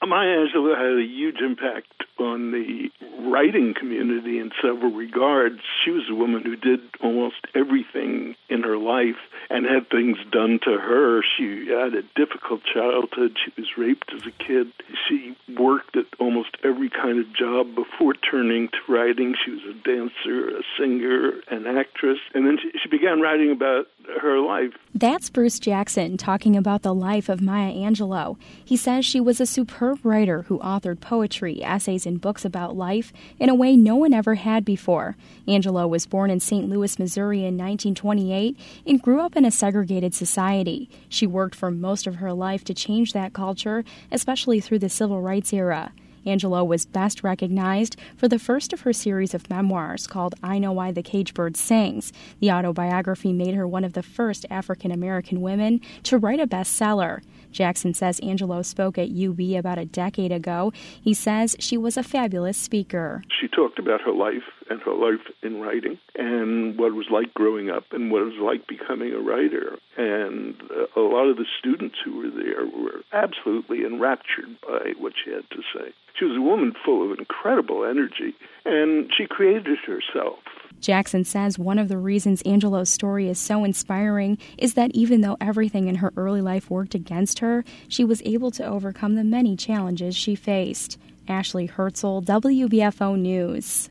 Maya Angelou had a huge impact on the writing community in several regards. She was a woman who did almost everything in her life and had things done to her. She had a difficult childhood. She was raped as a kid. She worked at almost every kind of job before turning to writing. She was a dancer, a singer, an actress, and then she began writing about her life. That's Bruce Jackson talking about the life of Maya Angelou. He says she was a superb writer who authored poetry, essays, and books about life in a way no one ever had before. Angelou was born in St. Louis, Missouri in 1928 and grew up in a segregated society. She worked for most of her life to change that culture, especially through the civil rights era. Angelou was best recognized for the first of her series of memoirs called I Know Why the Caged Bird Sings. The autobiography made her one of the first African-American women to write a bestseller. Jackson says Angelou spoke at UB about a decade ago. He says she was a fabulous speaker. She talked about her life and her life in writing and what it was like growing up and what it was like becoming a writer. And a lot of the students who were there were absolutely enraptured by what she had to say. She was a woman full of incredible energy, and she created herself. Jackson says one of the reasons Angelou's story is so inspiring is that even though everything in her early life worked against her, she was able to overcome the many challenges she faced. Ashley Herzl, WBFO News.